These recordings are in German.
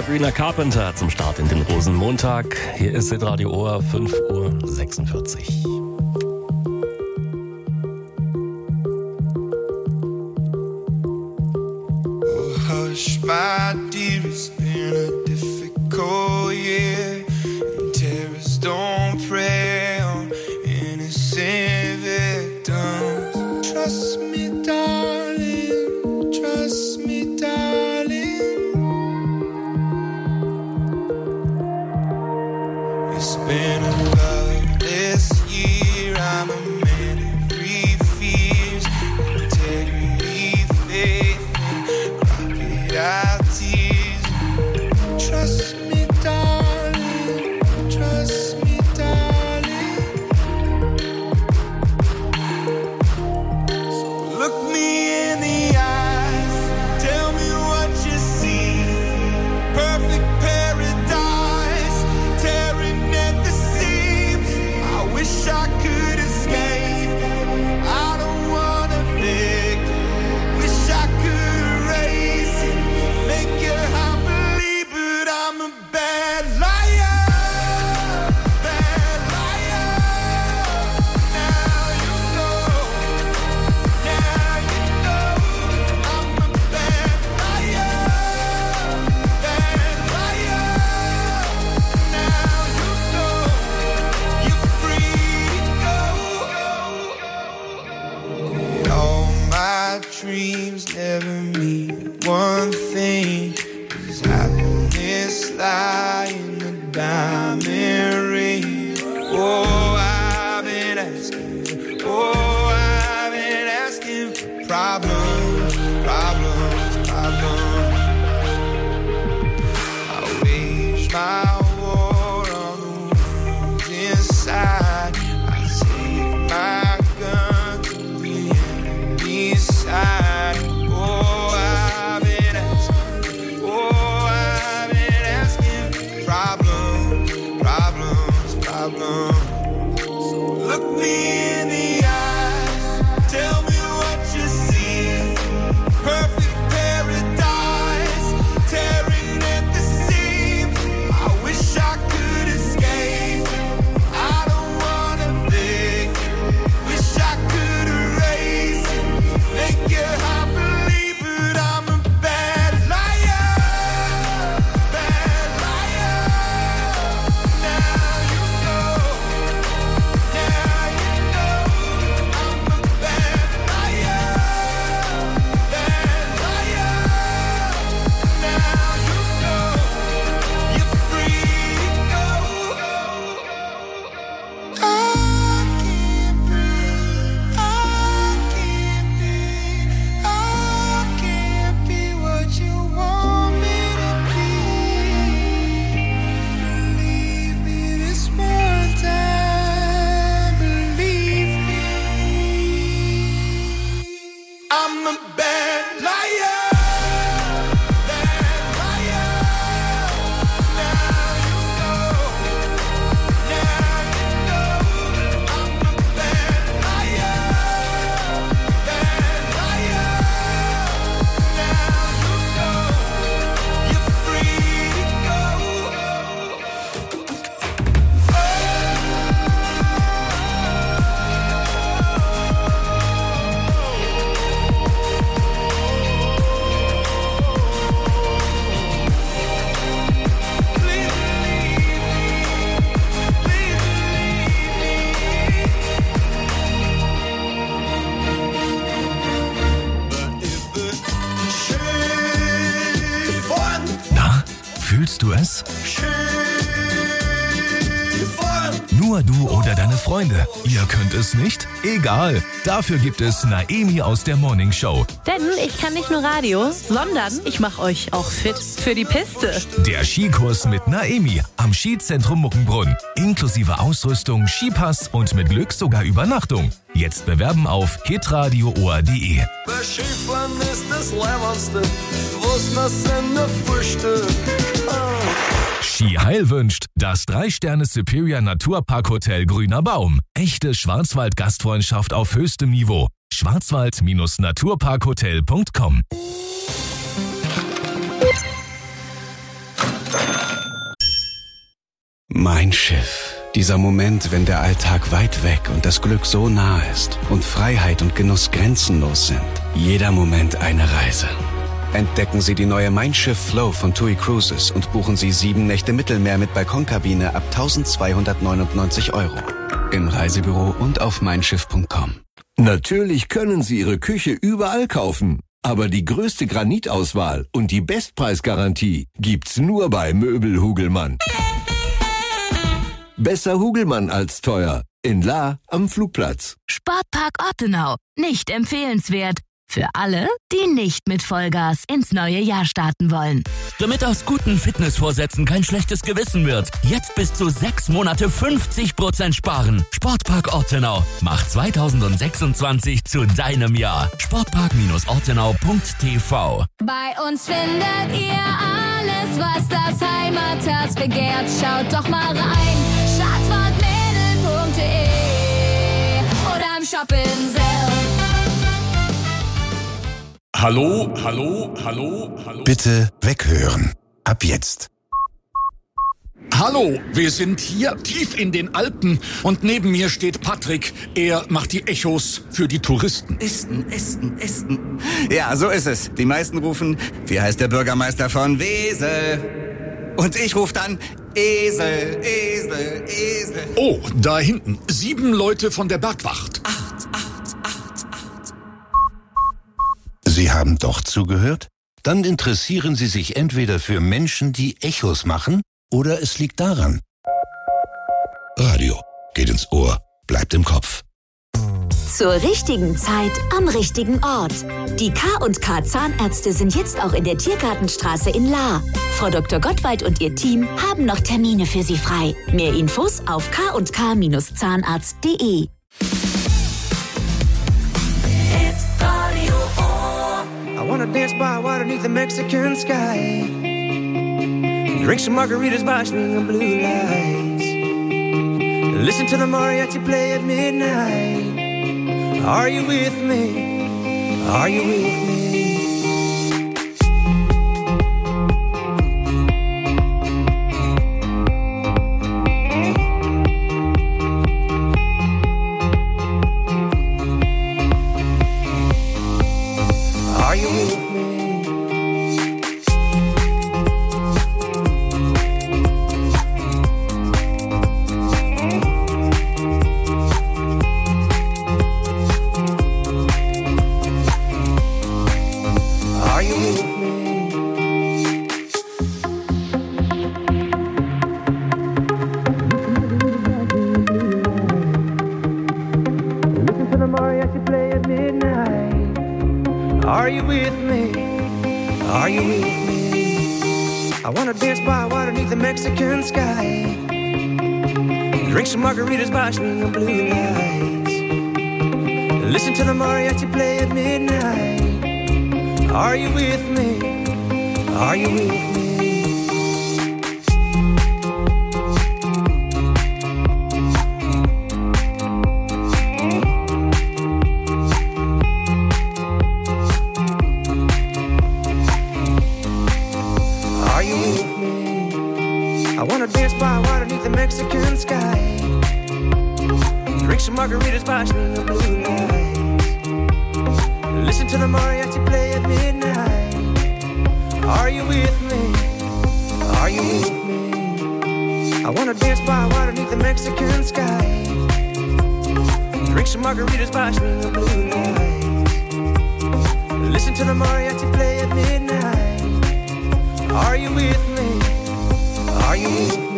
Sabrina Carpenter zum Start in den Rosenmontag. Hier ist Radio Ohr, 5:46 Uhr. Oh, hush, my dear, it's been a difficult year. And terrorists don't prey on innocent victims. Trust me, darling. Trust me, darling. It's been a loveless year. I'm a man of three fears: integrity, faith, and crocodile tears. Trust me, darling. Trust me, darling. So look me in the eyes. Tell me what you see. Perfect paradise, tearing at the seams. I wish I could escape. I don't wanna think. Wish I could erase it. Make your heart believe, but I'm a bad liar. Bad liar. Now you know. Now you know. I'm a bad liar. Bad liar. Now you know. You're free to go. All my dreams never mean one thing. Is happiness lie in the diamond ring? Oh, I've been asking. Oh, I've been asking for problems, problems, problems. I wage my war on the wounds inside. I take my gun to the enemy's side. Oh, I've been asking. Oh, I've been asking for problems, problems, problems. So look me in the eyes. Tell me what you see. Perfect paradise, tearing at the seams. I wish I could escape. I don't wanna think. Wish I could erase it. Make your heart believe, but I'm a bad liar. Bad liar. Now you know. Now you know. I'm a bad liar. Bad liar. Now you know. You're free to go. I can't breathe. I can't be. I can't be what you want me to be. Believe me this one time. Believe me. I'm a bad liar. Bad liar. Now you know. Now you know. I'm a bad liar. Bad liar. Now you know. You're free to go. Please believe me. Please believe me. Na, fühlst du es? Nur du oder deine Freunde. Ihr könnt es nicht? Egal. Dafür gibt es Naemi aus der Morning Show. Denn ich kann nicht nur Radio, sondern ich mache euch auch fit für die Piste. Der Skikurs mit Naemi am Skizentrum Muckenbrunn. Inklusive Ausrüstung, Skipass und mit Glück sogar Übernachtung. Jetzt bewerben auf hitradioohr.de. Skifahren ist das Leibendste, was man Sender frühstückt. Ski Heil wünscht das 3-Sterne Superior Naturpark Hotel Grüner Baum. Echte Schwarzwald-Gastfreundschaft auf höchstem Niveau. Schwarzwald-naturparkhotel.com Mein Schiff. Dieser Moment, wenn der Alltag weit weg und das Glück so nah ist und Freiheit und Genuss grenzenlos sind. Jeder Moment eine Reise. Entdecken Sie die neue Mein Schiff Flow von TUI Cruises und buchen Sie 7 Nächte Mittelmeer mit Balkonkabine ab 1.299 €. Im Reisebüro und auf meinschiff.com. Natürlich können Sie Ihre Küche überall kaufen. Aber die größte Granitauswahl und die Bestpreisgarantie gibt's nur bei Möbel Hugelmann. Besser Hugelmann als teuer. In Lahr am Flugplatz. Sportpark Ortenau. Nicht empfehlenswert. Für alle, die nicht mit Vollgas ins neue Jahr starten wollen. Damit aus guten Fitnessvorsätzen kein schlechtes Gewissen wird. Jetzt bis zu 6 Monate 50% sparen. Sportpark Ortenau. Macht 2026 zu deinem Jahr. Sportpark-ortenau.tv. Bei uns findet ihr alles, was das Heimatherz begehrt. Schaut doch mal rein. Stadtsportmädel.de oder im Shop in Sell. Hallo. Bitte weghören. Ab jetzt. Hallo, wir sind hier tief in den Alpen und neben mir steht Patrick. Er macht die Echos für die Touristen. Esten. Ja, so ist es. Die meisten rufen, wie heißt der Bürgermeister von Wesel? Und ich rufe dann, Esel. Oh, da hinten, 7 Leute von der Bergwacht. Sie haben doch zugehört? Dann interessieren Sie sich entweder für Menschen, die Echos machen, oder es liegt daran. Radio geht ins Ohr, bleibt im Kopf. Zur richtigen Zeit am richtigen Ort. Die K&K Zahnärzte sind jetzt auch in der Tiergartenstraße in Lahr. Frau Dr. Gottwald und ihr Team haben noch Termine für Sie frei. Mehr Infos auf kk-zahnarzt.de. I wanna dance by water beneath the Mexican sky. Drink some margaritas by swinging blue lights. Listen to the mariachi play at midnight. Are you with me? Are you with me? Are you with me? Are you with me? Listen to the mariachi play at midnight. Are you with me? Are you with me? I wanna dance by water beneath the Mexican sky. Drink some margaritas by swinging blue lights. Listen to the mariachi play at midnight. Are you with me? Are you with me? Are you with me? I wanna dance by water beneath the Mexican sky. Drink some margaritas by swinging blue lights. Listen to the mariachi play at midnight. Are you with me? Are you with me? I wanna dance by water beneath the Mexican sky. Drink some margaritas by swinging blue lights. Listen to the mariachi play at midnight. Are you with me? Are you with me?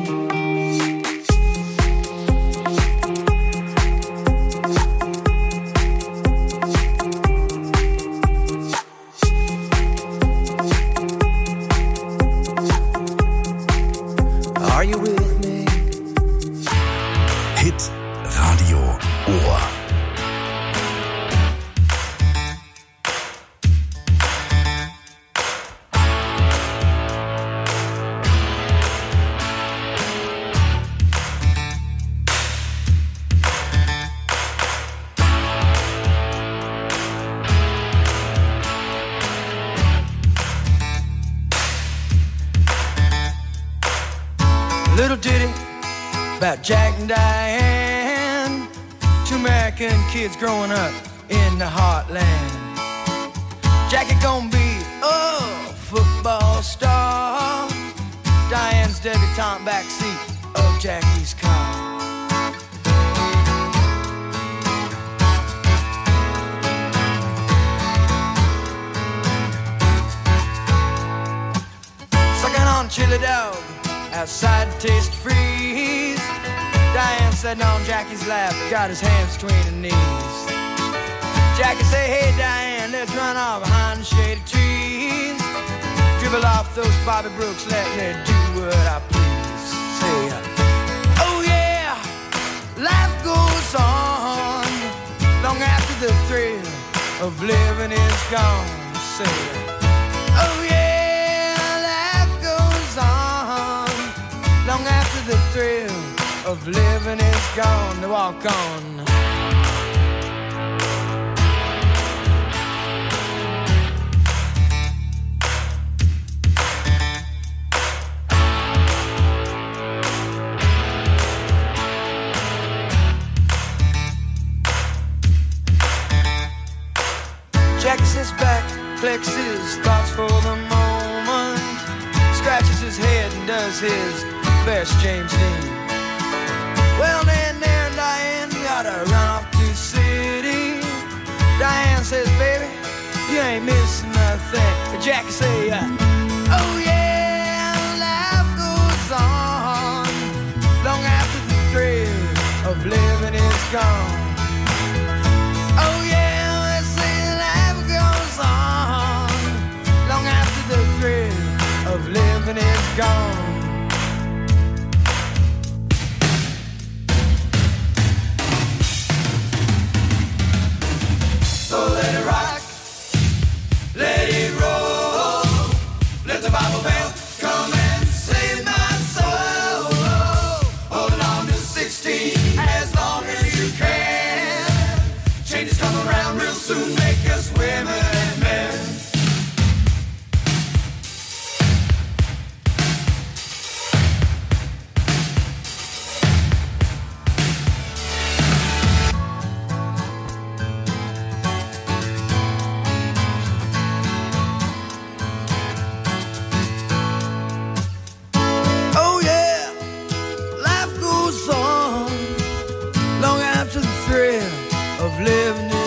Are you with me? Hit Radio Ohr. little ditty about Jack and Diane, two American kids growing up in the heartland. Jackie gonna be a football star, Diane's debutante backseat of Jackie's car. Sucking on chili dog outside Taste Freeze, Diane sitting on Jackie's lap, got his hands between her knees. Jackie say, hey Diane, let's run off behind the shady trees, dribble off those Bobby Brooks, let me do what I please. Say, oh yeah, life goes on long after the thrill of living is gone. Say, oh yeah, life goes on long after the thrill of living is gone. To walk on. Jackie sits back, collects his thoughts for the moment, scratches his head and does his best James Dean. Well, then there and Diane gotta run off to the city. Diane says, baby, you ain't missing nothing. But Jackie say, oh yeah, life goes on long after the thrill of living is gone. Oh yeah, the thrill of living is gone. So let it rock, let it roll, let the Bible bell come and save my soul. Hold on to 16 as long as you can. Changes come around real soon, make us women and men. Living